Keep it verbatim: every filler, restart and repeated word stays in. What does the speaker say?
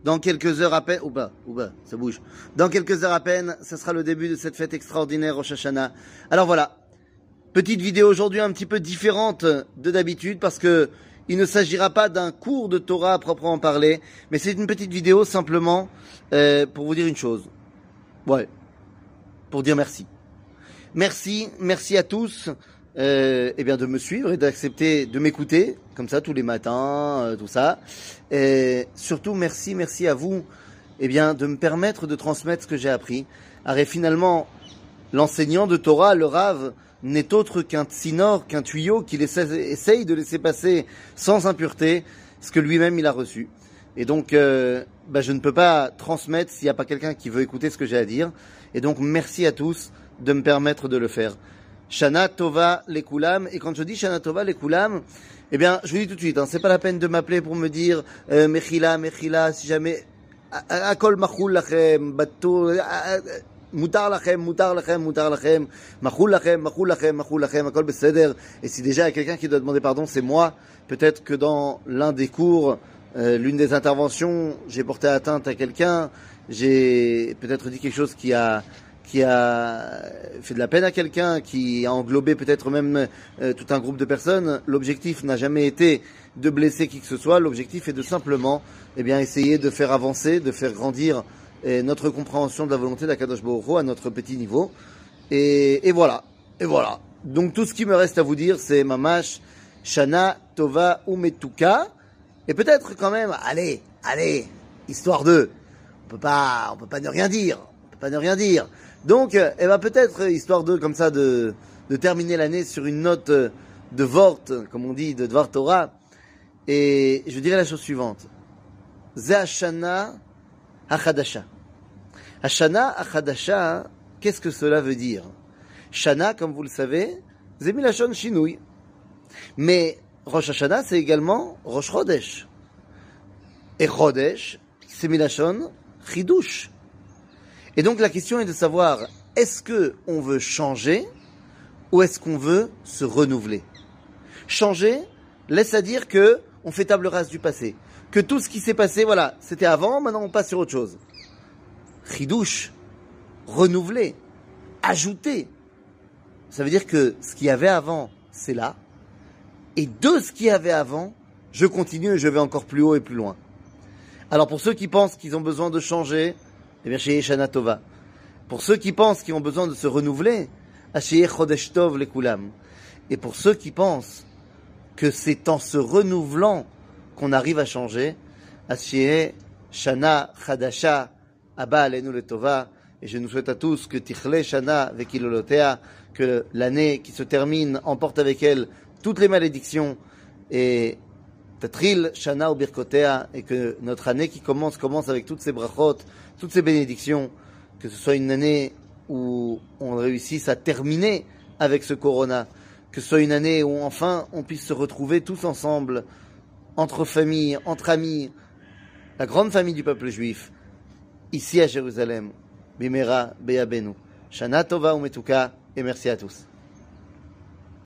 Dans quelques heures à peine, ou bah, ou bah, ça bouge. Dans quelques heures à peine, ce sera le début de cette fête extraordinaire Rosh Hashanah. Alors voilà, petite vidéo aujourd'hui un petit peu différente de d'habitude parce que il ne s'agira pas d'un cours de Torah à proprement parler, mais c'est une petite vidéo simplement euh, pour vous dire une chose. Ouais, pour dire merci. Merci, merci à tous. Euh, eh bien de me suivre et d'accepter de m'écouter comme ça tous les matins, euh, tout ça. Et surtout merci, merci à vous, eh bien de me permettre de transmettre ce que j'ai appris. Arrête, finalement, l'enseignant de Torah, le Rav, n'est autre qu'un tsinor, qu'un tuyau qu'il essaie, essaye de laisser passer sans impureté ce que lui-même il a reçu. Et donc, euh, bah, je ne peux pas transmettre s'il n'y a pas quelqu'un qui veut écouter ce que j'ai à dire. Et donc, merci à tous de me permettre de le faire. Shana Tova Lekulam. Et quand je dis Shana Tova Lekulam, eh bien, je vous dis tout de suite, hein, c'est pas la peine de m'appeler pour me dire euh, Mechila, Mechila, si jamais Akol Machul Lachem, Batou, Mutar Lachem, Mutar Lachem, Mutar Lachem, Machul Lachem, Machul Lachem, Machul Lachem, Akol Beseder. Et si déjà il y a quelqu'un qui doit demander pardon, c'est moi. Peut-être que dans l'un des cours, euh, l'une des interventions, j'ai porté atteinte à quelqu'un, j'ai peut-être dit quelque chose qui a qui a fait de la peine à quelqu'un, qui a englobé peut-être même euh, tout un groupe de personnes. L'objectif n'a jamais été de blesser qui que ce soit. L'objectif est de simplement, eh bien, essayer de faire avancer, de faire grandir eh, notre compréhension de la volonté d'Akadosh Baruch Hu à notre petit niveau. Et, et voilà. Et voilà. Donc tout ce qui me reste à vous dire, c'est Mamash, Shana, Tova, Umetuka. Et peut-être quand même, allez, allez, histoire de, on peut pas, on peut pas ne rien dire. On peut pas ne rien dire. Donc, eh ben peut-être, histoire de, comme ça, de, de terminer l'année sur une note de Vort, comme on dit, de Dvar Torah. Et je dirais la chose suivante. Ze Hashana Hachadasha. Hashana Hachadasha, qu'est-ce que cela veut dire? Shana, comme vous le savez, c'est Milashon Shinui. Mais Rosh Hashanah, c'est également Rosh Chodesh. Et Chodesh, c'est Milashon Chidush. Et donc la question est de savoir, est-ce que on veut changer ou est-ce qu'on veut se renouveler? Changer laisse à dire que on fait table rase du passé, que tout ce qui s'est passé, voilà, c'était avant, maintenant on passe sur autre chose. Chidouche, renouveler, ajouter, ça veut dire que ce qu'il y avait avant, c'est là, et de ce qu'il y avait avant, je continue et je vais encore plus haut et plus loin. Alors pour ceux qui pensent qu'ils ont besoin de changer, eh bien, chez Shana Tova. Pour ceux qui pensent qu'ils ont besoin de se renouveler, chez Chodesh Tov Lekulam. Et pour ceux qui pensent que c'est en se renouvelant qu'on arrive à changer, chez Shana Chadasha Abba Alenu Letova. Et je nous souhaite à tous que Tichle Shana Vekilolotea, que l'année qui se termine emporte avec elle toutes les malédictions et Tatril Shana ou Birkotea, et que notre année qui commence commence avec toutes ces brachot, toutes ces bénédictions, que ce soit une année où on réussisse à terminer avec ce corona, que ce soit une année où enfin on puisse se retrouver tous ensemble, entre familles, entre amis, la grande famille du peuple juif, ici à Jérusalem. Bimera Beyabenu. Shana Tova Umetuka, et merci à tous.